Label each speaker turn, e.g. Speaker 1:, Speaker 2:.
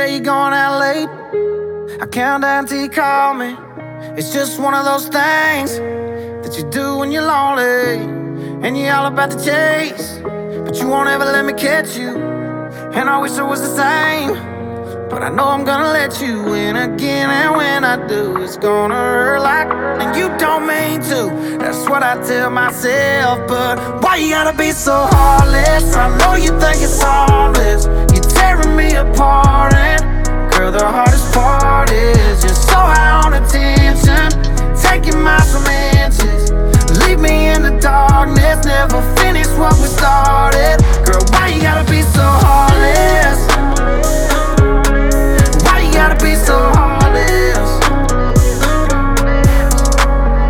Speaker 1: say you're going out late, I count down till you call me. It's just one of those things that you do when you're lonely, and you're all about the chase, but you won't ever let me catch you. And I wish it was the same, but I know I'm gonna let you in again. And when I do, it's gonna hurt like, and you don't mean to. That's what I tell myself, but why you gotta be so heartless? I know you think it's harmless, you're tearing me apart. And girl, the hardest part is you're so high on attention, taking my